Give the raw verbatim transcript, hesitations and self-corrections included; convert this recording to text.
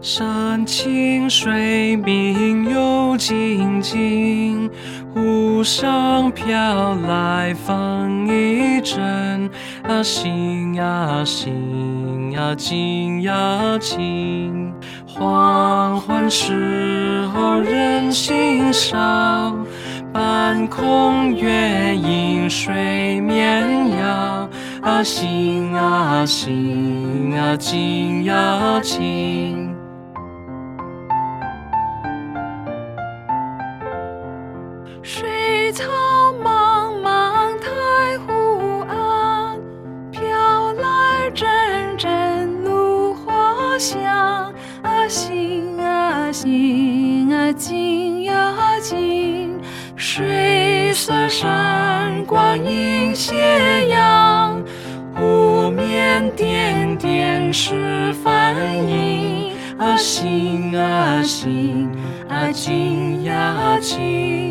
山清水明又静静，湖上飘来风一阵，啊心呀心呀静呀静。黄昏时候人心少，半空月影水面摇，啊心啊心啊静呀静。 水草茫茫太湖岸，飘来阵阵芦花香。啊心啊心啊静呀静，水色山光映斜阳，湖面点点是帆影。啊心啊心啊静呀静。